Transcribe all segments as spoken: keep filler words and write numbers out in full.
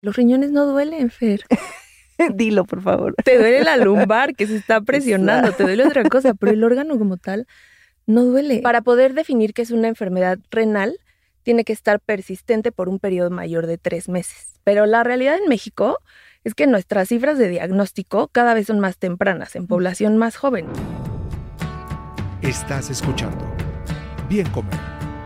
Los riñones no duelen, Fer. Dilo, por favor. Te duele la lumbar que se está presionando, te duele otra cosa, pero el órgano como tal no duele. Para poder definir que es una enfermedad renal, tiene que estar persistente por un periodo mayor de tres meses. Pero la realidad en México es que nuestras cifras de diagnóstico cada vez son más tempranas, en población más joven. Estás escuchando Bien Comer.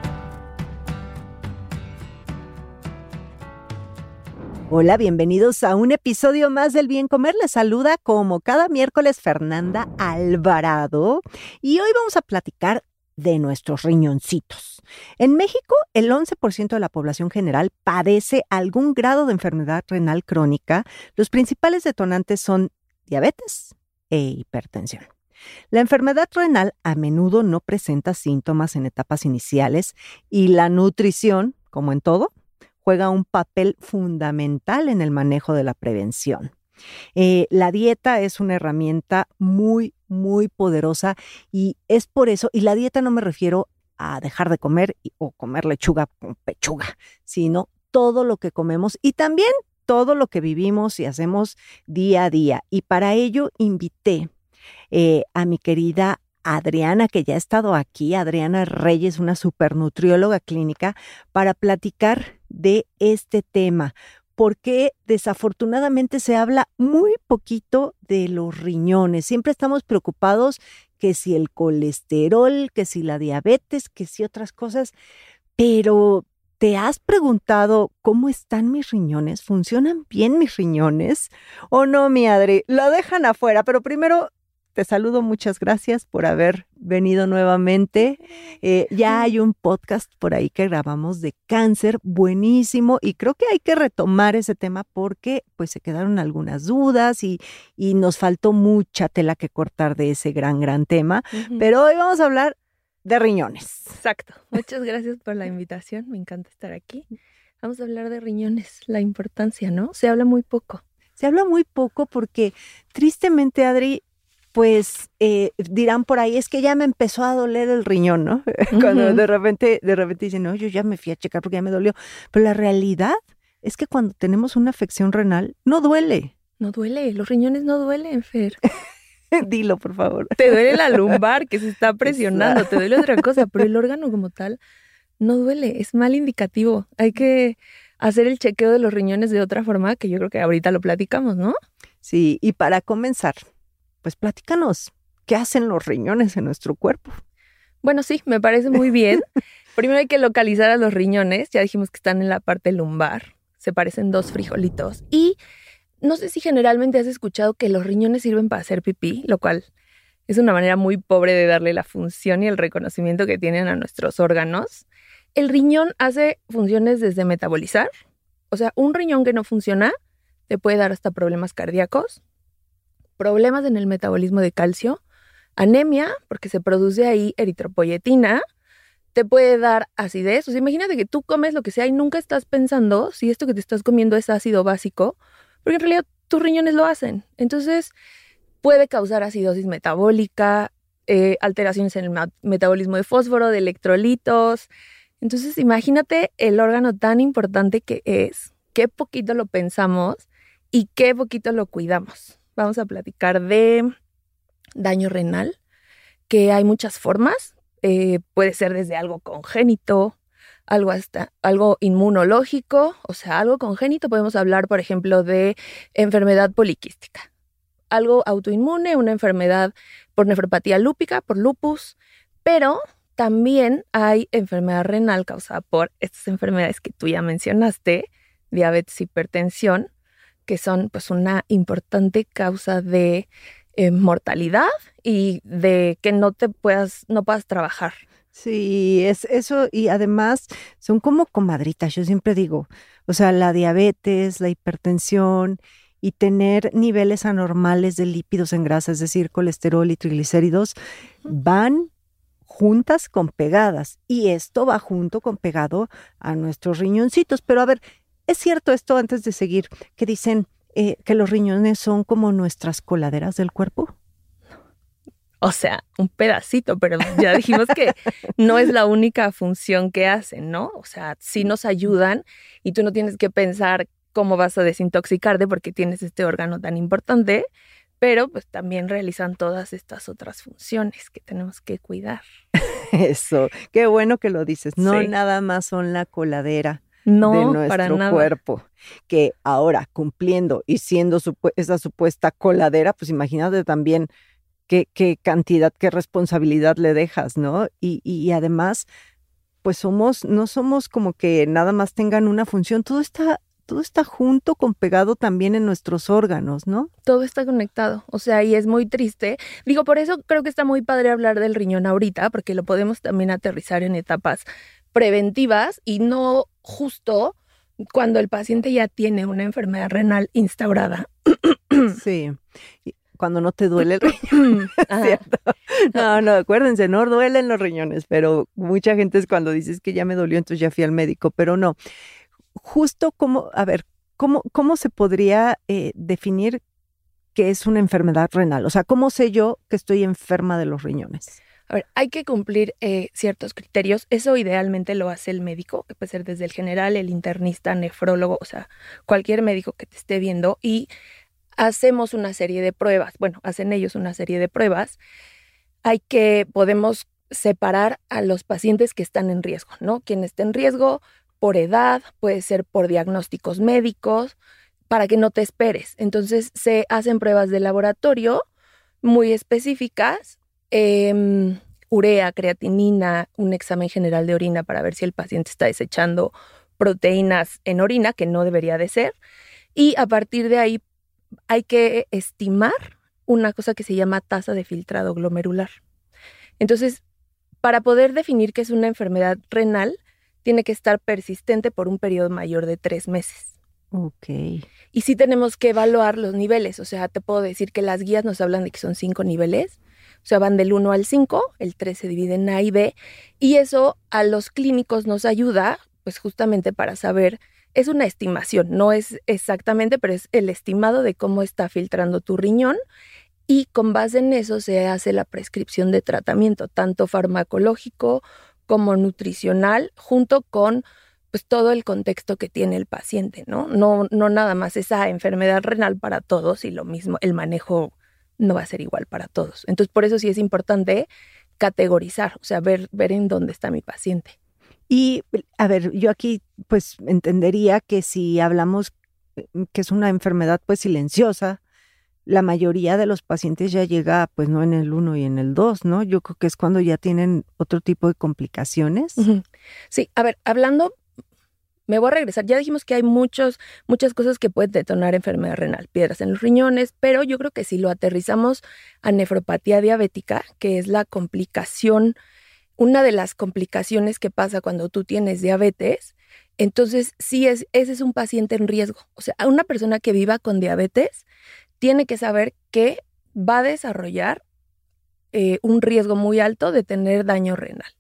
Hola, bienvenidos a un episodio más del Bien Comer. Les saluda como cada miércoles Fernanda Alvarado y hoy vamos a platicar de nuestros riñoncitos. En México, el once por ciento de la población general padece algún grado de enfermedad renal crónica. Los principales detonantes son diabetes e hipertensión. La enfermedad renal a menudo no presenta síntomas en etapas iniciales y la nutrición, como en todo, juega un papel fundamental en el manejo de la prevención. Eh, la dieta es una herramienta muy, muy poderosa y es por eso, y la dieta no me refiero a dejar de comer y, o comer lechuga con pechuga, sino todo lo que comemos y también todo lo que vivimos y hacemos día a día. Y para ello invité eh, a mi querida Adriana, que ya ha estado aquí, Adriana Reyes, una supernutrióloga clínica, para platicar de este tema, porque desafortunadamente se habla muy poquito de los riñones. Siempre estamos preocupados que si el colesterol, que si la diabetes, que si otras cosas, pero ¿te has preguntado cómo están mis riñones? ¿Funcionan bien mis riñones? ¿O no, mi Adri? Lo dejan afuera, pero primero te saludo, muchas gracias por haber venido nuevamente. Eh, ya hay un podcast por ahí que grabamos de cáncer, buenísimo, y creo que hay que retomar ese tema porque pues se quedaron algunas dudas y, y nos faltó mucha tela que cortar de ese gran, gran tema. Uh-huh. Pero hoy vamos a hablar de riñones. Exacto. Muchas gracias por la invitación, me encanta estar aquí. Vamos a hablar de riñones, la importancia, ¿no? Se habla muy poco. Se habla muy poco porque tristemente, Adri, pues eh, dirán por ahí, es que ya me empezó a doler el riñón, ¿no? Uh-huh. Cuando de repente, de repente dicen, no, yo ya me fui a checar porque ya me dolió. Pero la realidad es que cuando tenemos una afección renal, no duele. No duele, los riñones no duelen, Fer. Dilo, por favor. Te duele la lumbar que se está presionando, te duele otra cosa, pero el órgano como tal no duele, es mal indicativo. Hay que hacer el chequeo de los riñones de otra forma, que yo creo que ahorita lo platicamos, ¿no? Sí, y para comenzar, pues platícanos, ¿qué hacen los riñones en nuestro cuerpo? Bueno, sí, me parece muy bien. Primero hay que localizar a los riñones, ya dijimos que están en la parte lumbar, se parecen dos frijolitos. Y no sé si generalmente has escuchado que los riñones sirven para hacer pipí, lo cual es una manera muy pobre de darle la función y el reconocimiento que tienen a nuestros órganos. El riñón hace funciones desde metabolizar, o sea, un riñón que no funciona te puede dar hasta problemas cardíacos, problemas en el metabolismo de calcio, anemia, porque se produce ahí eritropoyetina, te puede dar acidez. O sea, imagínate que tú comes lo que sea y nunca estás pensando si esto que te estás comiendo es ácido básico, porque en realidad tus riñones lo hacen. Entonces, puede causar acidosis metabólica, eh, alteraciones en el ma- metabolismo de fósforo, de electrolitos. Entonces, imagínate el órgano tan importante que es, qué poquito lo pensamos y qué poquito lo cuidamos. Vamos a platicar de daño renal, que hay muchas formas. Eh, puede ser desde algo congénito, algo hasta algo inmunológico, o sea, algo congénito. Podemos hablar, por ejemplo, de enfermedad poliquística. Algo autoinmune, una enfermedad por nefropatía lúpica, por lupus, pero también hay enfermedad renal causada por estas enfermedades que tú ya mencionaste, diabetes, hipertensión, que son pues una importante causa de eh, mortalidad y de que no te puedas, no puedas trabajar. Sí, es eso, y además son como comadritas, yo siempre digo, o sea, la diabetes, la hipertensión y tener niveles anormales de lípidos en grasa, es decir, colesterol y triglicéridos, van juntas con pegadas, y esto va junto con pegado a nuestros riñoncitos. Pero a ver, ¿es cierto esto, antes de seguir, que dicen eh, que los riñones son como nuestras coladeras del cuerpo? O sea, un pedacito, pero ya dijimos que no es la única función que hacen, ¿no? O sea, sí nos ayudan y tú no tienes que pensar cómo vas a desintoxicarte porque tienes este órgano tan importante, pero pues también realizan todas estas otras funciones que tenemos que cuidar. Eso, qué bueno que lo dices. No Sí. nada más son la coladera No, de para nuestro nada. cuerpo, que ahora cumpliendo y siendo supu- esa supuesta coladera, pues imagínate también qué, qué cantidad, qué responsabilidad le dejas, ¿no? Y, y además, pues somos, no somos como que nada más tengan una función, todo está, todo está junto con pegado también en nuestros órganos, ¿no? Todo está conectado, o sea, y es muy triste. Digo, por eso creo que está muy padre hablar del riñón ahorita, porque lo podemos también aterrizar en etapas preventivas y no justo cuando el paciente ya tiene una enfermedad renal instaurada. Sí. Y cuando no te duele el riñón, Ajá. ¿cierto? No, no, acuérdense, no duelen los riñones, pero mucha gente es cuando dices que ya me dolió, entonces ya fui al médico, pero no. Justo como, a ver, ¿cómo, cómo se podría eh, definir qué es una enfermedad renal? O sea, ¿cómo sé yo que estoy enferma de los riñones? A ver, hay que cumplir eh, ciertos criterios. Eso idealmente lo hace el médico, que puede ser desde el general, el internista, nefrólogo, o sea, cualquier médico que te esté viendo. Y hacemos una serie de pruebas. Bueno, hacen ellos una serie de pruebas. Hay que, podemos separar a los pacientes que están en riesgo, ¿no? Quien esté en riesgo por edad, puede ser por diagnósticos médicos, para que no te esperes. Entonces, se hacen pruebas de laboratorio muy específicas, eh, urea, creatinina, un examen general de orina para ver si el paciente está desechando proteínas en orina, que no debería de ser. Y a partir de ahí hay que estimar una cosa que se llama tasa de filtrado glomerular. Entonces, para poder definir que es una enfermedad renal, tiene que estar persistente por un periodo mayor de tres meses. Ok. Y sí tenemos que evaluar los niveles. O sea, te puedo decir que las guías nos hablan de que son cinco niveles. O sea, van del uno al cinco, el tres se divide en A y B. Y eso a los clínicos nos ayuda, pues justamente para saber, es una estimación, no es exactamente, pero es el estimado de cómo está filtrando tu riñón. Y con base en eso se hace la prescripción de tratamiento, tanto farmacológico como nutricional, junto con pues todo el contexto que tiene el paciente, ¿no? No, no nada más esa enfermedad renal para todos y lo mismo, el manejo no va a ser igual para todos. Entonces, por eso sí es importante categorizar, o sea, ver, ver en dónde está mi paciente. Y, a ver, yo aquí pues entendería que si hablamos que es una enfermedad pues silenciosa, la mayoría de los pacientes ya llega pues no en el uno y en el dos, ¿no? Yo creo que es cuando ya tienen otro tipo de complicaciones. Uh-huh. Sí, a ver, hablando, me voy a regresar, ya dijimos que hay muchos, muchas cosas que pueden detonar enfermedad renal, piedras en los riñones, pero yo creo que si lo aterrizamos a nefropatía diabética, que es la complicación, una de las complicaciones que pasa cuando tú tienes diabetes, entonces sí es, ese es un paciente en riesgo. O sea, una persona que viva con diabetes tiene que saber que va a desarrollar eh, un riesgo muy alto de tener daño renal.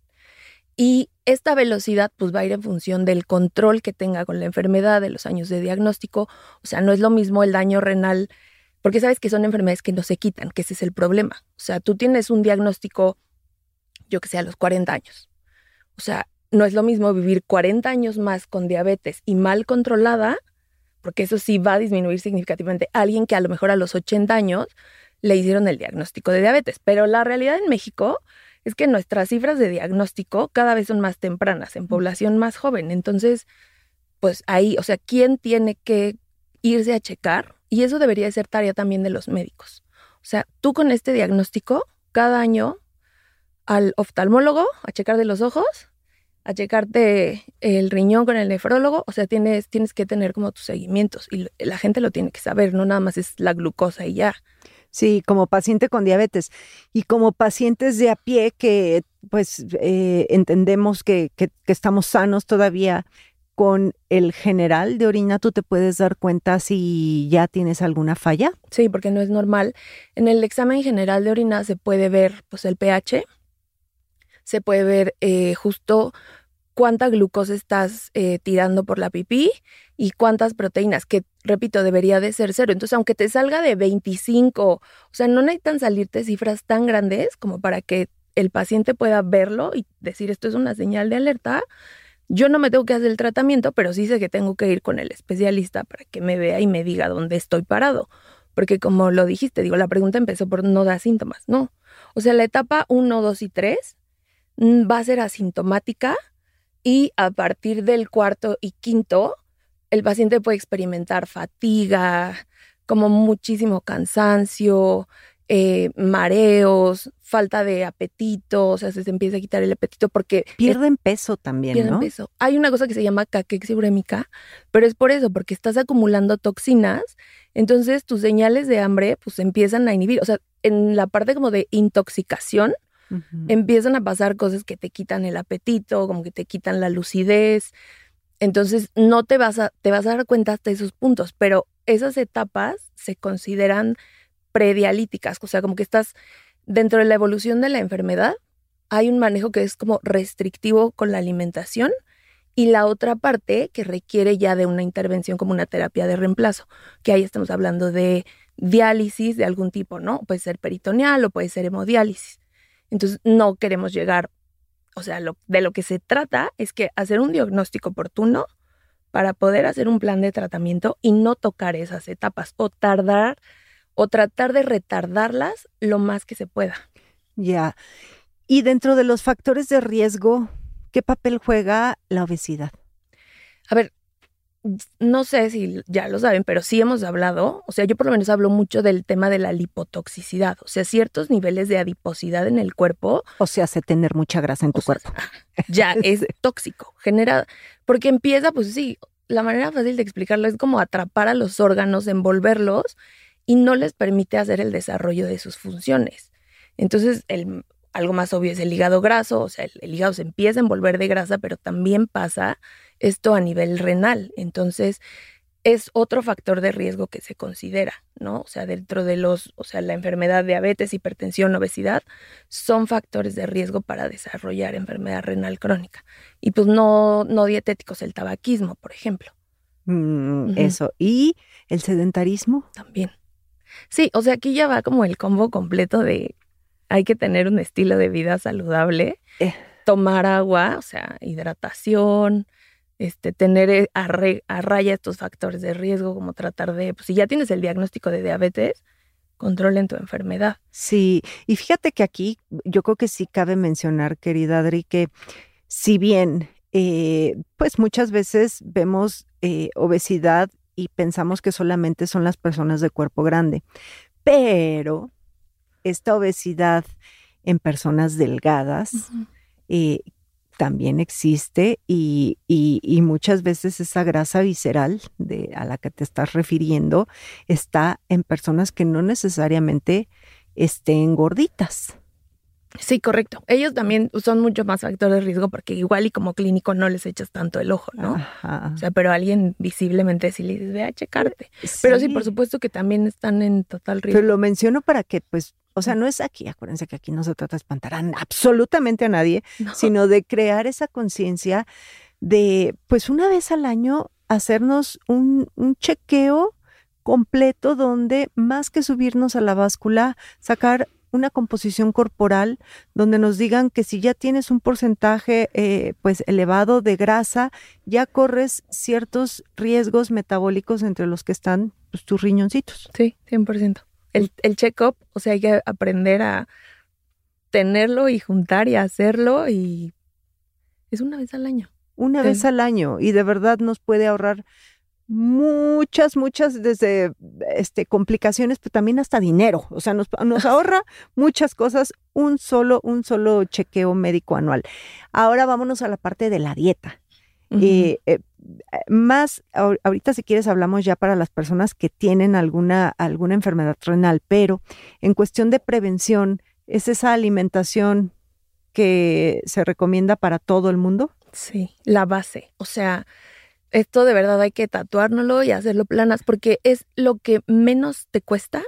Y esta velocidad pues va a ir en función del control que tenga con la enfermedad, de los años de diagnóstico. O sea, no es lo mismo el daño renal, porque sabes que son enfermedades que no se quitan, que ese es el problema. O sea, tú tienes un diagnóstico, yo que sé, a los cuarenta años. O sea, no es lo mismo vivir cuarenta años más con diabetes y mal controlada, porque eso sí va a disminuir significativamente a alguien que a lo mejor a los ochenta años le hicieron el diagnóstico de diabetes. Pero la realidad en México es que nuestras cifras de diagnóstico cada vez son más tempranas, en población más joven. Entonces, pues ahí, o sea, ¿quién tiene que irse a checar? Y eso debería ser tarea también de los médicos. O sea, tú con este diagnóstico, cada año al oftalmólogo a checar de los ojos, a checarte el riñón con el nefrólogo, o sea, tienes, tienes que tener como tus seguimientos y la gente lo tiene que saber, no nada más es la glucosa y ya. Sí, como paciente con diabetes y como pacientes de a pie que pues eh, entendemos que, que, que estamos sanos todavía, con el general de orina tú te puedes dar cuenta si ya tienes alguna falla. Sí, porque no es normal. En el examen general de orina se puede ver pues el pH, se puede ver eh, justo cuánta glucosa estás eh, tirando por la pipí y cuántas proteínas, que repito, debería de ser cero. Entonces, aunque te salga de veinticinco, o sea, no necesitan salirte cifras tan grandes como para que el paciente pueda verlo y decir esto es una señal de alerta, Yo no me tengo que hacer el tratamiento, pero sí sé que tengo que ir con el especialista para que me vea y me diga dónde estoy parado. Porque como lo dijiste, digo, la pregunta empezó por no da síntomas, no. O sea, la etapa uno, dos y tres va a ser asintomática y a partir del cuarto y quinto, el paciente puede experimentar fatiga, como muchísimo cansancio, eh, mareos, falta de apetito, o sea, se, se empieza a quitar el apetito porque... Pierden es, peso también, pierden ¿no? peso. Hay una cosa que se llama caquexia urémica, pero es por eso, porque estás acumulando toxinas, entonces tus señales de hambre pues empiezan a inhibir, o sea, en la parte como de intoxicación, uh-huh. empiezan a pasar cosas que te quitan el apetito, como que te quitan la lucidez, entonces no te vas a, te vas a dar cuenta hasta esos puntos, pero esas etapas se consideran predialíticas, o sea, como que estás dentro de la evolución de la enfermedad, hay un manejo que es como restrictivo con la alimentación y la otra parte que requiere ya de una intervención como una terapia de reemplazo, que ahí estamos hablando de diálisis de algún tipo, ¿no? Puede ser peritoneal o puede ser hemodiálisis. Entonces no queremos llegar, o sea, lo, de lo que se trata es que hacer un diagnóstico oportuno para poder hacer un plan de tratamiento y no tocar esas etapas o tardar o tratar de retardarlas lo más que se pueda. Ya. Y dentro de los factores de riesgo, ¿qué papel juega la obesidad? A ver, no sé si ya lo saben, pero sí hemos hablado, o sea, yo por lo menos hablo mucho del tema de la lipotoxicidad, o sea, ciertos niveles de adiposidad en el cuerpo. O sea, hace tener mucha grasa en tu sea, cuerpo. Ya es tóxico, genera, porque empieza, pues sí, la manera fácil de explicarlo es como atrapar a los órganos, envolverlos, y no les permite hacer el desarrollo de sus funciones. Entonces, el, algo más obvio es el hígado graso, o sea, el, el hígado se empieza a envolver de grasa, pero también pasa esto a nivel renal. Entonces, es otro factor de riesgo que se considera, ¿no? O sea, dentro de los, o sea, la enfermedad, diabetes, hipertensión, obesidad, son factores de riesgo para desarrollar enfermedad renal crónica. Y pues no, no dietéticos, el tabaquismo, por ejemplo. Mm, uh-huh. Eso. ¿Y el sedentarismo? También. Sí, o sea, aquí ya va como el combo completo de hay que tener un estilo de vida saludable, eh. tomar agua, o sea, hidratación, este, tener a, re, a raya estos factores de riesgo, como tratar de, pues si ya tienes el diagnóstico de diabetes, controlen tu enfermedad. Sí, y fíjate que aquí yo creo que sí cabe mencionar, querida Adri, que si bien, eh, pues muchas veces vemos eh, obesidad y pensamos que solamente son las personas de cuerpo grande, pero esta obesidad en personas delgadas uh-huh. eh, también existe y, y, y muchas veces esa grasa visceral de, a la que te estás refiriendo está en personas que no necesariamente estén gorditas. Sí, correcto. Ellos también son mucho más factores de riesgo porque igual y como clínico no les echas tanto el ojo, ¿no? Ajá. O sea, pero alguien visiblemente sí le dices, ve a checarte. Sí. Pero sí, por supuesto que también están en total riesgo. Pero lo menciono para que, pues, o sea, no es aquí, acuérdense que aquí no se trata de espantar a absolutamente a nadie, no. sino de crear esa conciencia de, pues, una vez al año hacernos un, un chequeo completo donde más que subirnos a la báscula, sacar una composición corporal donde nos digan que si ya tienes un porcentaje eh, pues elevado de grasa, ya corres ciertos riesgos metabólicos entre los que están pues, tus riñoncitos. Sí, cien por ciento. El, el check-up, o sea, hay que aprender a tenerlo y juntar y hacerlo y es una vez al año. Una sí. vez al año y de verdad nos puede ahorrar muchas, muchas desde este, complicaciones, pero también hasta dinero. O sea, nos, nos ahorra muchas cosas un solo, un solo chequeo médico anual. Ahora vámonos a la parte de la dieta. Uh-huh. eh, eh, más, ahorita si quieres hablamos ya para las personas que tienen alguna, alguna enfermedad renal, pero en cuestión de prevención, ¿es esa alimentación que se recomienda para todo el mundo? Sí, la base. O sea, esto de verdad hay que tatuárnoslo y hacerlo planas porque es lo que menos te cuesta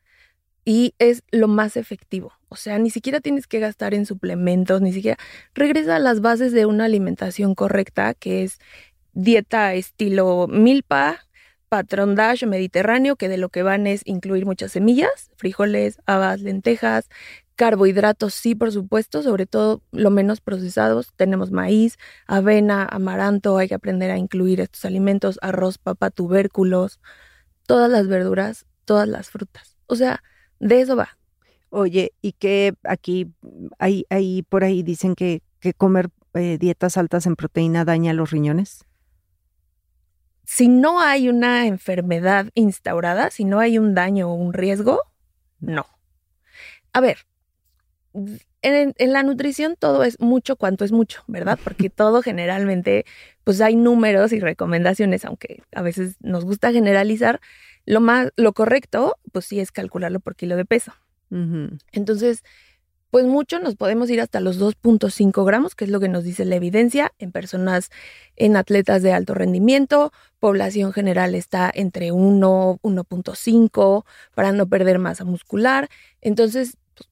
y es lo más efectivo. O sea, ni siquiera tienes que gastar en suplementos, ni siquiera. Regresa a las bases de una alimentación correcta, que es dieta estilo milpa, patrón DASH mediterráneo, que de lo que van es incluir muchas semillas, frijoles, habas, lentejas, Carbohidratos sí, por supuesto, sobre todo lo menos procesados. Tenemos maíz, avena, amaranto, hay que aprender a incluir estos alimentos, arroz, papa, tubérculos, todas las verduras, todas las frutas. O sea, de eso va. Oye, y que aquí, ahí, ahí por ahí dicen que, que comer eh, dietas altas en proteína daña los riñones. Si no hay una enfermedad instaurada, si no hay un daño o un riesgo, no. A ver, en, en la nutrición todo es mucho cuanto es mucho, ¿verdad? Porque todo generalmente, pues hay números y recomendaciones, aunque a veces nos gusta generalizar. Lo más, lo correcto, pues sí es calcularlo por kilo de peso. Uh-huh. Entonces, pues mucho nos podemos ir hasta los dos punto cinco gramos, que es lo que nos dice la evidencia en personas, en atletas de alto rendimiento. Población general está entre uno, uno punto cinco para no perder masa muscular. Entonces, pues,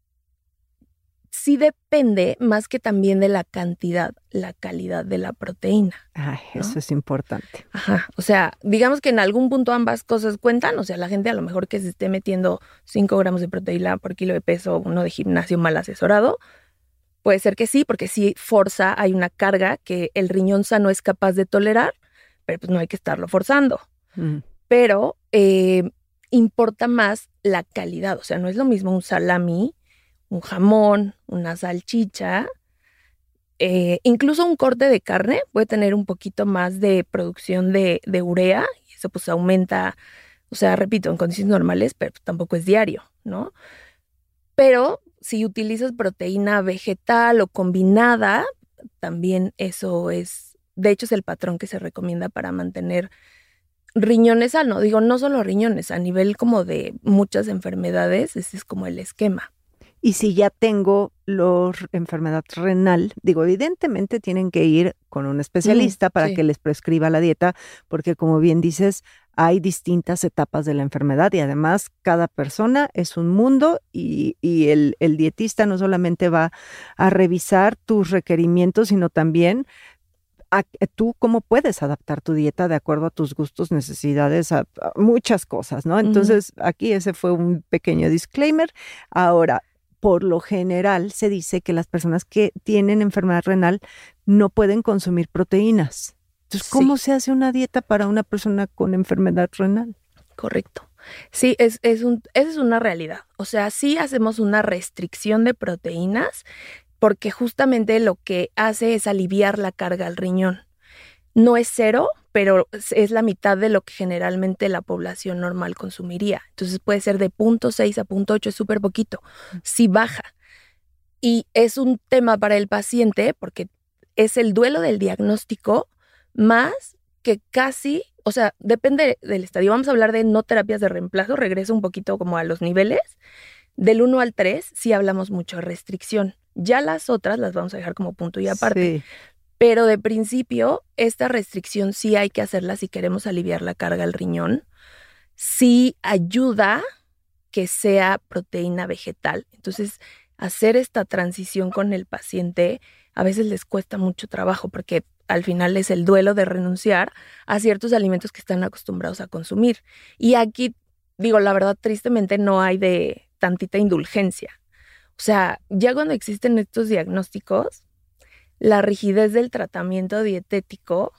sí depende más que también de la cantidad, la calidad de la proteína. Ay, ¿no? Eso es importante. Ajá, o sea, digamos que en algún punto ambas cosas cuentan, o sea, la gente a lo mejor que se esté metiendo cinco gramos de proteína por kilo de peso, uno de gimnasio mal asesorado, puede ser que sí, porque sí forza, hay una carga que el riñón sano es capaz de tolerar, pero pues no hay que estarlo forzando. Mm. Pero eh, importa más la calidad, o sea, no es lo mismo un salami, un jamón, una salchicha. Eh, incluso un corte de carne puede tener un poquito más de producción de, de urea y eso pues aumenta, o sea, repito, en condiciones normales, pero tampoco es diario, ¿no? Pero si utilizas proteína vegetal o combinada, también eso es, de hecho es el patrón que se recomienda para mantener riñones sanos. Digo, no solo riñones, a nivel como de muchas enfermedades, ese es como el esquema. Y si ya tengo la enfermedad renal, digo, evidentemente tienen que ir con un especialista Mm, para sí. que les prescriba la dieta, porque como bien dices, hay distintas etapas de la enfermedad y además cada persona es un mundo y, y el, el dietista no solamente va a revisar tus requerimientos, sino también a, a tú cómo puedes adaptar tu dieta de acuerdo a tus gustos, necesidades, a, a muchas cosas, ¿no? Entonces, uh-huh. Aquí ese fue un pequeño disclaimer. Ahora, por lo general se dice que las personas que tienen enfermedad renal no pueden consumir proteínas. Entonces, ¿cómo sí. se hace una dieta para una persona con enfermedad renal? Correcto. Sí, es, es un, esa es una realidad. O sea, sí hacemos una restricción de proteínas porque justamente lo que hace es aliviar la carga al riñón. No es cero, pero es la mitad de lo que generalmente la población normal consumiría. Entonces puede ser de punto seis a punto ocho, es súper poquito. Sí baja. Y es un tema para el paciente porque es el duelo del diagnóstico más que casi, o sea, depende del estadio. Vamos a hablar de no terapias de reemplazo, regreso un poquito como a los niveles. Del uno al tres sí hablamos mucho de restricción. Ya las otras las vamos a dejar como punto y aparte. Sí. Pero de principio, esta restricción sí hay que hacerla si queremos aliviar la carga al riñón. Sí ayuda que sea proteína vegetal. Entonces, hacer esta transición con el paciente a veces les cuesta mucho trabajo porque al final es el duelo de renunciar a ciertos alimentos que están acostumbrados a consumir. Y aquí, digo, la verdad, tristemente no hay de tantita indulgencia. O sea, ya cuando existen estos diagnósticos, la rigidez del tratamiento dietético,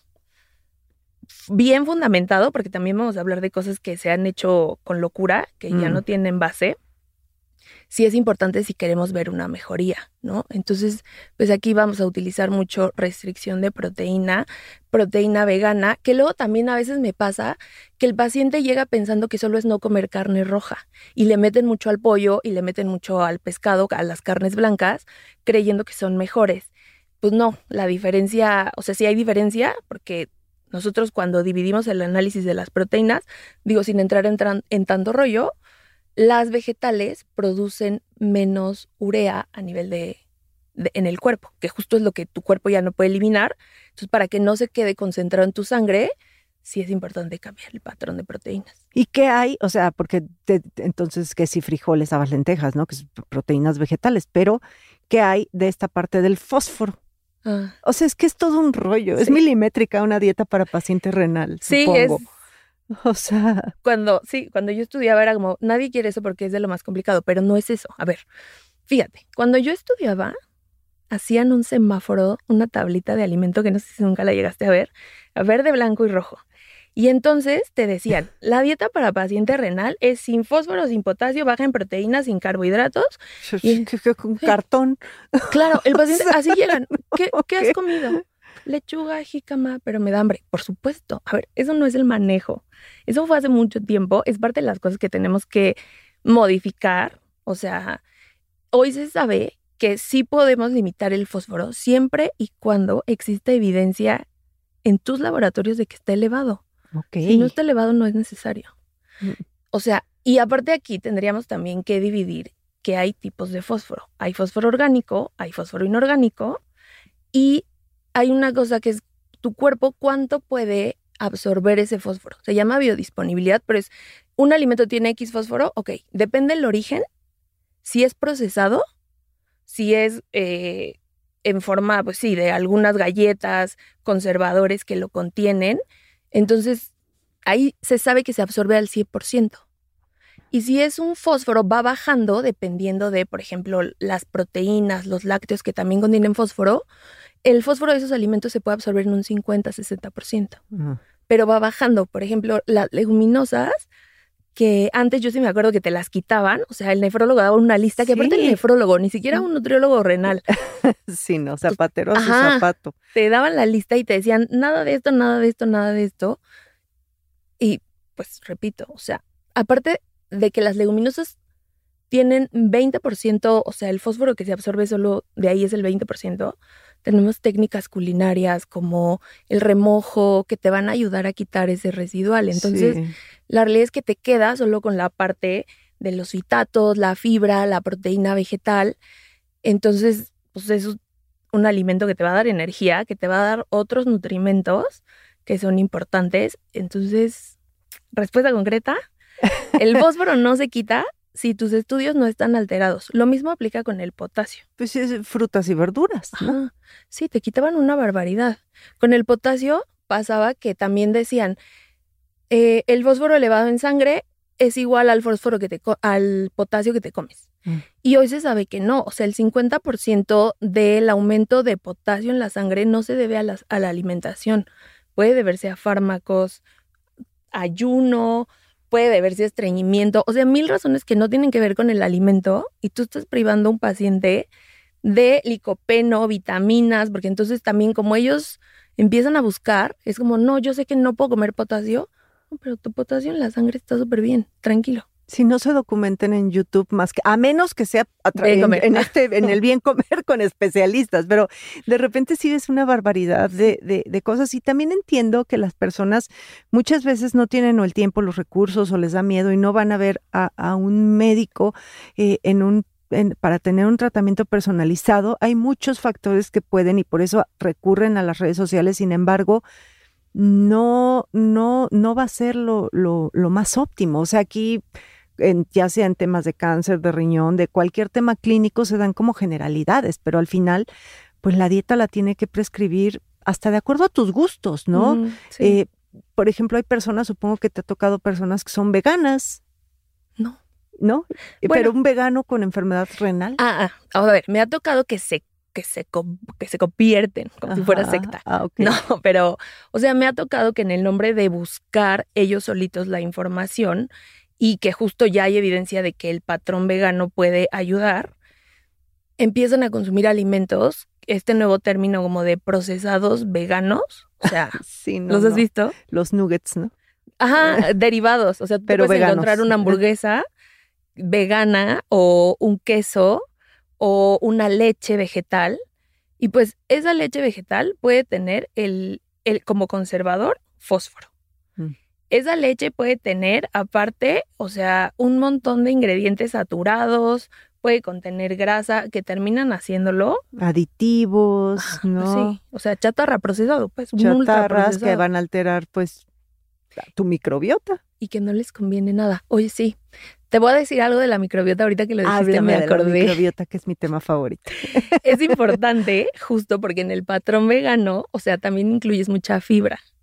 bien fundamentado, porque también vamos a hablar de cosas que se han hecho con locura, que mm. ya no tienen base, sí es importante si queremos ver una mejoría, ¿no? Entonces, pues aquí vamos a utilizar mucho restricción de proteína, proteína vegana, que luego también a veces me pasa que el paciente llega pensando que solo es no comer carne roja y le meten mucho al pollo y le meten mucho al pescado, a las carnes blancas, creyendo que son mejores. Pues no, la diferencia, o sea, sí hay diferencia, porque nosotros cuando dividimos el análisis de las proteínas, digo, sin entrar en, tran- en tanto rollo, las vegetales producen menos urea a nivel de, de, en el cuerpo, que justo es lo que tu cuerpo ya no puede eliminar. Entonces, para que no se quede concentrado en tu sangre, sí es importante cambiar el patrón de proteínas. ¿Y qué hay? O sea, porque te, entonces que si frijoles, habas, lentejas, ¿no? Que es proteínas vegetales, pero ¿qué hay de esta parte del fósforo? Ah. O sea, es que es todo un rollo. Sí. Es milimétrica una dieta para paciente renal, sí, supongo. Es... O sea... Cuando, sí, cuando yo estudiaba era como, nadie quiere eso porque es de lo más complicado, pero no es eso. A ver, Fíjate, cuando yo estudiaba, hacían un semáforo, una tablita de alimento que no sé si nunca la llegaste a ver, a verde, blanco y rojo. Y entonces te decían, la dieta para paciente renal es sin fósforo, sin potasio, baja en proteínas, sin carbohidratos. Y, un cartón. Claro, el paciente, así llegan. ¿Qué, ¿Qué has comido? Lechuga, jícama, pero me da hambre. Por supuesto. A ver, eso no es el manejo. Eso fue hace mucho tiempo. Es parte de las cosas que tenemos que modificar. O sea, hoy se sabe que sí podemos limitar el fósforo siempre y cuando exista evidencia en tus laboratorios de que está elevado. Okay. Si no está elevado, no es necesario. Mm. O sea, y aparte aquí tendríamos también que dividir que hay tipos de fósforo. Hay fósforo orgánico, hay fósforo inorgánico y hay una cosa que es tu cuerpo, cuánto puede absorber ese fósforo. Se llama biodisponibilidad, pero es un alimento tiene X fósforo, ok, depende del origen, si es procesado, si es eh, en forma, pues sí, de algunas galletas, conservadores que lo contienen, entonces ahí se sabe que se absorbe al cien por ciento. Y si es un fósforo, va bajando dependiendo de, por ejemplo, las proteínas, los lácteos que también contienen fósforo. El fósforo de esos alimentos se puede absorber en un cincuenta a sesenta por ciento. Uh-huh. Pero va bajando. Por ejemplo, las leguminosas, que antes yo sí me acuerdo que te las quitaban. O sea, el nefrólogo daba una lista que sí. Aparte el nefrólogo, ni siquiera un nutriólogo renal. Sí, no, zapatero a su zapato. Te daban la lista y te decían nada de esto, nada de esto, nada de esto. Y pues repito, o sea, aparte de que las leguminosas tienen veinte por ciento, o sea, el fósforo que se absorbe solo de ahí es el veinte por ciento, tenemos técnicas culinarias como el remojo que te van a ayudar a quitar ese residual. Entonces, sí. La realidad es que te quedas solo con la parte de los fitatos, la fibra, la proteína vegetal. Entonces, pues eso es un alimento que te va a dar energía, que te va a dar otros nutrimentos que son importantes. Entonces, respuesta concreta, el fósforo no se quita si tus estudios no están alterados. Lo mismo aplica con el potasio. Pues es frutas y verduras, ¿no? Ajá. Sí, te quitaban una barbaridad. Con el potasio pasaba que también decían, eh, el fósforo elevado en sangre es igual al fósforo que te co- al potasio que te comes. Mm. Y hoy se sabe que no. O sea, el cincuenta por ciento del aumento de potasio en la sangre no se debe a la, a la alimentación. Puede deberse a fármacos, ayuno, puede deberse a estreñimiento, o sea, mil razones que no tienen que ver con el alimento y tú estás privando a un paciente de licopeno, vitaminas, porque entonces también como ellos empiezan a buscar, es como, no, yo sé que no puedo comer potasio, no, pero tu potasio en la sangre está súper bien, tranquilo. Si no se documenten en YouTube más que, a menos que sea a tra- en, en, este, en el bien comer con especialistas, pero de repente sí ves una barbaridad de, de, de cosas y también entiendo que las personas muchas veces no tienen o el tiempo, los recursos o les da miedo y no van a ver a, a un médico eh, en un En, para tener un tratamiento personalizado. Hay muchos factores que pueden y por eso recurren a las redes sociales, sin embargo, no, no, no va a ser lo, lo, lo más óptimo. O sea, aquí, en, ya sea en temas de cáncer, de riñón, de cualquier tema clínico, se dan como generalidades, pero al final, pues la dieta la tiene que prescribir hasta de acuerdo a tus gustos, ¿no? Mm, sí. eh, por ejemplo, hay personas, supongo que te ha tocado personas que son veganas. No. ¿No? Bueno, pero un vegano con enfermedad renal. Ah, ah, a ver, me ha tocado que se que se que se convierten como Ajá, si fuera secta. Ah, okay. No, pero, o sea, me ha tocado que en el nombre de buscar ellos solitos la información y que justo ya hay evidencia de que el patrón vegano puede ayudar, empiezan a consumir alimentos, este nuevo término como de procesados veganos, o sea, sí, no, ¿los has no. visto? Los nuggets, ¿no? Ajá, derivados, o sea, tú pero puedes veganos. encontrar una hamburguesa vegana o un queso o una leche vegetal y pues esa leche vegetal puede tener el, el como conservador fósforo. Mm. Esa leche puede tener aparte, o sea, un montón de ingredientes saturados, puede contener grasa que terminan haciéndolo. Aditivos, ah, ¿no? Pues sí, o sea, chatarra procesado, pues. Chatarras que van a alterar pues tu microbiota. Y que no les conviene nada. Oye, sí, te voy a decir algo de la microbiota ahorita que lo dijiste, Háblame me acordé. De la microbiota, que es mi tema favorito. Es importante, justo porque en el patrón vegano, o sea, también incluyes mucha fibra.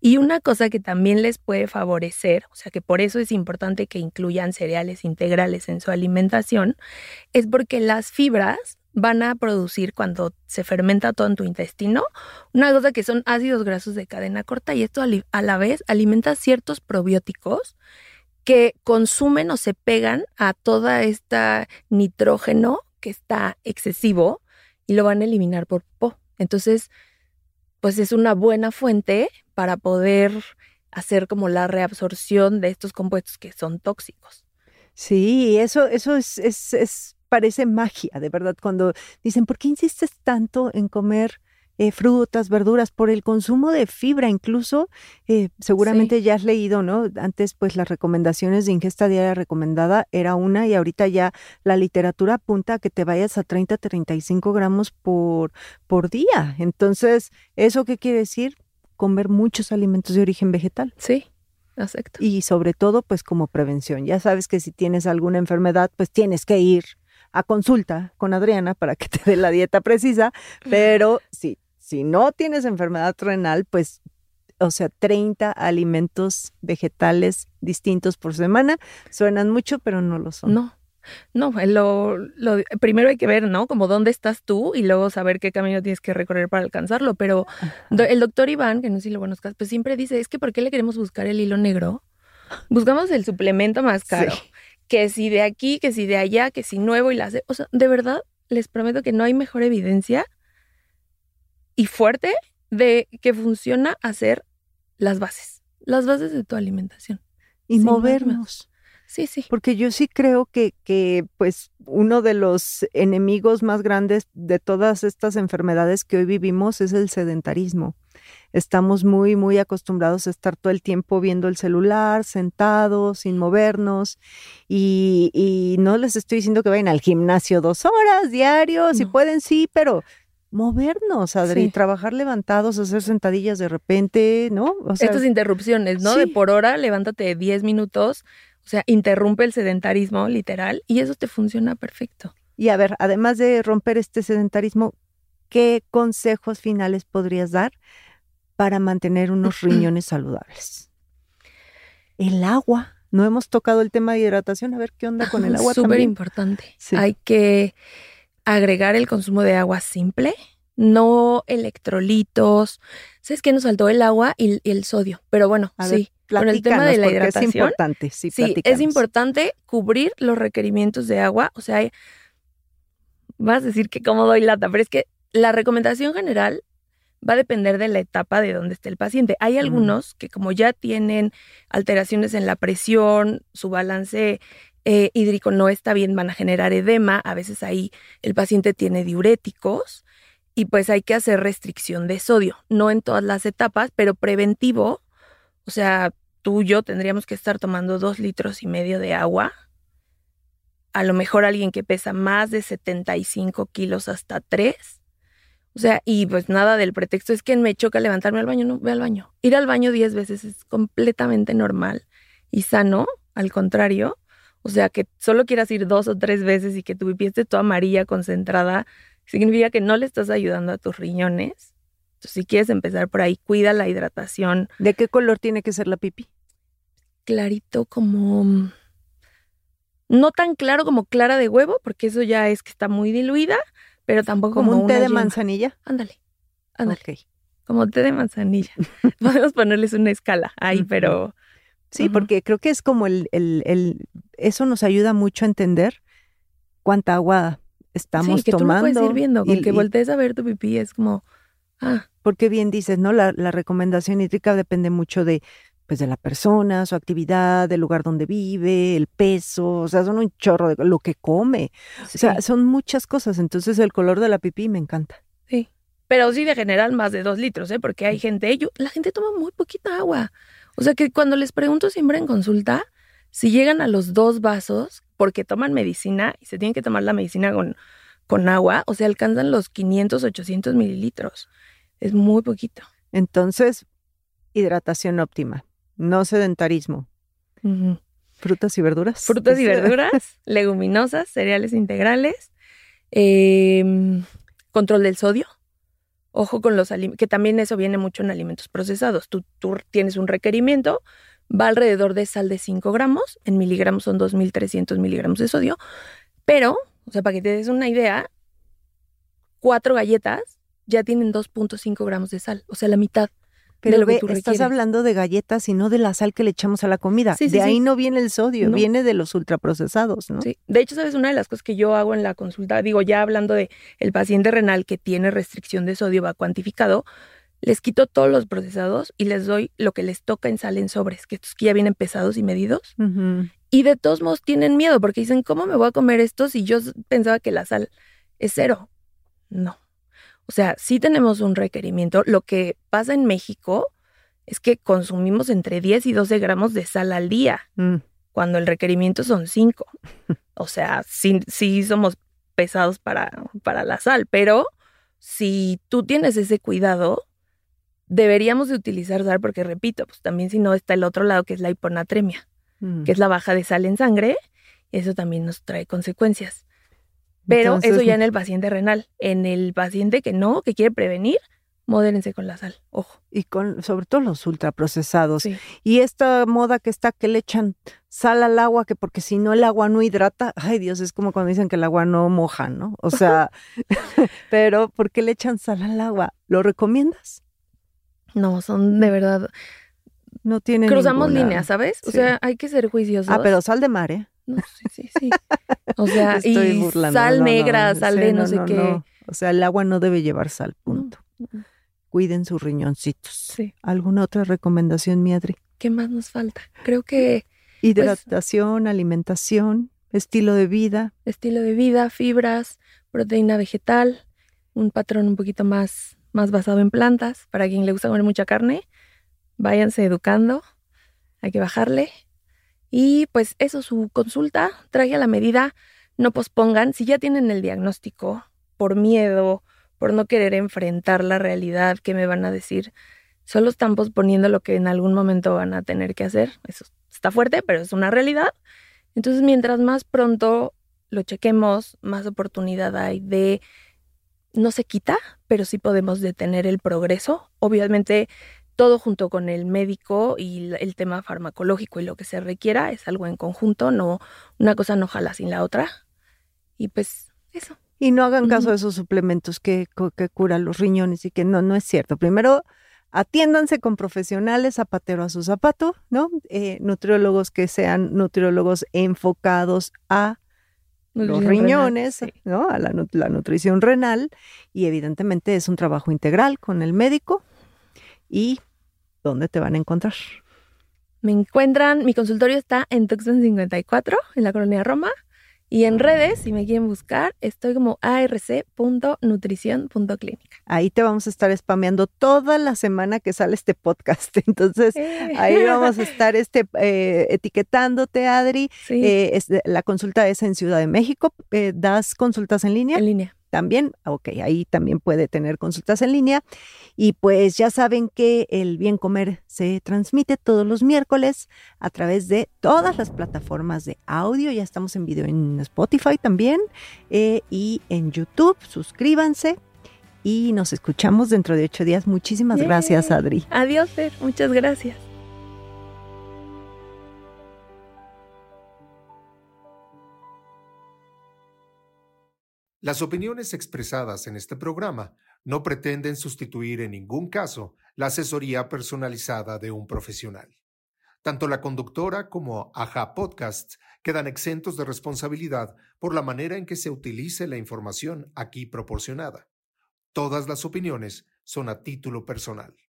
Y una cosa que también les puede favorecer, o sea que por eso es importante que incluyan cereales integrales en su alimentación, es porque las fibras van a producir, cuando se fermenta todo en tu intestino, una cosa que son ácidos grasos de cadena corta, y esto a la vez alimenta ciertos probióticos que consumen o se pegan a toda esta nitrógeno que está excesivo y lo van a eliminar por popó. Entonces, pues es una buena fuente para poder hacer como la reabsorción de estos compuestos que son tóxicos. Sí, eso, eso es, es, es, parece magia, de verdad, cuando dicen, ¿por qué insistes tanto en comer eh, frutas, verduras? Por el consumo de fibra, incluso, eh, seguramente sí. Ya has leído, ¿no? Antes, pues, las recomendaciones de ingesta diaria recomendada era una, y ahorita ya la literatura apunta a que te vayas a treinta, treinta y cinco gramos por, por día. Entonces, ¿eso qué quiere decir? Comer muchos alimentos de origen vegetal. Sí. Exacto. Y sobre todo, pues como prevención. Ya sabes que si tienes alguna enfermedad, pues tienes que ir a consulta con Adriana para que te dé la dieta precisa, pero si, si no tienes enfermedad renal, pues, o sea, treinta alimentos vegetales distintos por semana, suenan mucho, pero no lo son. No. No, lo, lo, primero hay que ver, ¿no? Como dónde estás tú y luego saber qué camino tienes que recorrer para alcanzarlo. Pero do, el doctor Iván, que no sé si lo conozcas, pues siempre dice, es que ¿por qué le queremos buscar el hilo negro? Buscamos el suplemento más caro. Sí. Que si de aquí, que si de allá, que si nuevo y la hace. O sea, de verdad, les prometo que no hay mejor evidencia y fuerte de que funciona hacer las bases. Las bases de tu alimentación. Y movernos. Sí, sí. Porque yo sí creo que, que pues uno de los enemigos más grandes de todas estas enfermedades que hoy vivimos es el sedentarismo. Estamos muy, muy acostumbrados a estar todo el tiempo viendo el celular, sentados, sin movernos, y, y no les estoy diciendo que vayan al gimnasio dos horas diarios, no. Si pueden, sí, pero movernos, Adri, sí. Trabajar levantados, hacer sentadillas de repente, ¿no? O sea, estas interrupciones, ¿no? Sí. De por hora, levántate diez minutos. O sea, interrumpe el sedentarismo, literal, y eso te funciona perfecto. Y a ver, además de romper este sedentarismo, ¿qué consejos finales podrías dar para mantener unos riñones saludables? El agua. No hemos tocado el tema de hidratación. A ver, ¿qué onda con el agua? Súper importante. Sí. Hay que agregar el consumo de agua simple, no electrolitos. ¿Sabes qué? Nos faltó el agua y el sodio, pero bueno, a sí. Ver. Con el tema de la hidratación, es importante, sí, sí es importante cubrir los requerimientos de agua. O sea, vas a decir que cómo doy lata, pero es que la recomendación general va a depender de la etapa de donde esté el paciente. Hay algunos mm. que como ya tienen alteraciones en la presión, su balance eh, hídrico no está bien, van a generar edema. A veces ahí el paciente tiene diuréticos y pues hay que hacer restricción de sodio. No en todas las etapas, pero preventivo. O sea, tú y yo tendríamos que estar tomando dos litros y medio de agua. A lo mejor alguien que pesa más de setenta y cinco kilos hasta tres. O sea, y pues nada del pretexto es que me choca levantarme al baño. No, ve al baño. Ir al baño diez veces es completamente normal y sano, al contrario. O sea, que solo quieras ir dos o tres veces y que tu pipí esté toda amarilla, concentrada, significa que no le estás ayudando a tus riñones. Si quieres empezar por ahí, cuida la hidratación. ¿De qué color tiene que ser la pipí? Clarito, como... No tan claro como clara de huevo, porque eso ya es que está muy diluida, pero tampoco como, como un té de yema. manzanilla. Ándale, ándale. Okay. Como té de manzanilla. Podemos ponerles una escala ahí, uh-huh. pero... Sí, uh-huh. Porque creo que es como el, el, el... Eso nos ayuda mucho a entender cuánta agua estamos sí, que tomando. Tú lo puedes ir viendo, con y, que voltees a ver tu pipí es como... Ah. Porque bien dices, ¿no? La, la recomendación hídrica depende mucho de, pues, de la persona, su actividad, del lugar donde vive, el peso, o sea, son un chorro de lo que come. Sí. O sea, son muchas cosas. Entonces, el color de la pipí me encanta. Sí. Pero sí, de general, más de dos litros, ¿eh? Porque hay gente, yo, la gente toma muy poquita agua. O sea, que cuando les pregunto siempre en consulta, si llegan a los dos vasos, porque toman medicina y se tienen que tomar la medicina con, con agua, o sea, alcanzan los quinientos, ochocientos mililitros. Es muy poquito. Entonces, hidratación óptima, no sedentarismo. Uh-huh. Frutas y verduras. Frutas y verduras, leguminosas, cereales integrales, eh, control del sodio. Ojo con los alimentos, que también eso viene mucho en alimentos procesados. Tú, tú tienes un requerimiento, va alrededor de sal de cinco gramos, en miligramos son dos mil trescientos miligramos de sodio, pero, o sea, para que te des una idea, cuatro galletas ya tienen dos punto cinco gramos de sal, o sea, la mitad. Pero de lo que ve, tú estás requieres. hablando de galletas y no de la sal que le echamos a la comida. Sí, sí, de ahí sí. no viene el sodio, No. viene de los ultraprocesados, ¿no? Sí. De hecho, ¿sabes? Una de las cosas que yo hago en la consulta, digo, ya hablando de el paciente renal que tiene restricción de sodio, va cuantificado, les quito todos los procesados y les doy lo que les toca en sal en sobres, que estos que ya vienen pesados y medidos. Uh-huh. Y de todos modos tienen miedo porque dicen, ¿cómo me voy a comer esto si yo pensaba que la sal es cero? No. O sea, sí tenemos un requerimiento. Lo que pasa en México es que consumimos entre diez y doce gramos de sal al día, Mm. cuando el requerimiento son cinco. O sea, sí, sí somos pesados para, para la sal, pero si tú tienes ese cuidado, deberíamos de utilizar sal porque, repito, pues también si no está el otro lado que es la hiponatremia, Mm. que es la baja de sal en sangre, eso también nos trae consecuencias. Pero Entonces, eso ya en el paciente renal. En el paciente que no, que quiere prevenir, modérense con la sal, ojo. Y con, sobre todo los ultraprocesados. Sí. Y esta moda que está que le echan sal al agua, que porque si no el agua no hidrata, ay Dios, es como cuando dicen que el agua no moja, ¿no? O sea, pero ¿por qué le echan sal al agua? ¿Lo recomiendas? No, son de verdad. No tiene Cruzamos ninguna- líneas, ¿sabes? O Sí. sea, hay que ser juiciosos. Ah, pero sal de mar, ¿eh? No, sí, sí, sí. O sea, Estoy y burlando. sal no, no, negra, no, sal sí, de no, sé qué. no. O sea, el agua no debe llevar sal, punto. No, no. Cuiden sus riñoncitos. Sí. ¿Alguna otra recomendación, mi Adri? ¿Qué más nos falta? Creo que Hidratación, alimentación, estilo de vida. estilo de vida, fibras, proteína vegetal, un patrón un poquito más, más basado en plantas. Para quien le gusta comer mucha carne, váyanse educando. Hay que bajarle. Y pues eso, su consulta, traje a la medida, no pospongan. Si ya tienen el diagnóstico, por miedo, por no querer enfrentar la realidad, ¿qué me van a decir? Solo están posponiendo lo que en algún momento van a tener que hacer. Eso está fuerte, pero es una realidad. Entonces, mientras más pronto lo chequemos, más oportunidad hay de... No se quita, pero sí podemos detener el progreso. Obviamente, todo junto con el médico y el tema farmacológico y lo que se requiera es algo en conjunto, no, una cosa no jala sin la otra. Y pues eso. Y no hagan caso Ujú. de esos suplementos que, que curan los riñones y que no, no es cierto. Primero, atiéndanse con profesionales, zapatero a su zapato, ¿no? Eh, nutriólogos que sean nutriólogos enfocados a los Nutrición riñones, renal, sí. ¿no? A la, nu- la nutrición renal. Y evidentemente es un trabajo integral con el médico. ¿Y dónde te van a encontrar? Me encuentran, mi consultorio está en Tuxpan cincuenta y cuatro, en la colonia Roma. Y en redes, si me quieren buscar, estoy como a r c punto nutrición punto clínica. Ahí te vamos a estar spameando toda la semana que sale este podcast. Entonces, ahí vamos a estar este, eh, etiquetándote, Adri. Sí, Eh, es de- la consulta es en Ciudad de México. Eh, ¿Das consultas en línea? en línea. También, ok, ahí también puede tener consultas en línea. Y pues ya saben que el Bien Comer se transmite todos los miércoles a través de todas las plataformas de audio. Ya estamos en video en Spotify también eh, y en YouTube. Suscríbanse y nos escuchamos dentro de ocho días. Muchísimas Yay. gracias, Adri. Adiós, Fer. Muchas gracias. Las opiniones expresadas en este programa no pretenden sustituir en ningún caso la asesoría personalizada de un profesional. Tanto la conductora como Aja Podcasts quedan exentos de responsabilidad por la manera en que se utilice la información aquí proporcionada. Todas las opiniones son a título personal.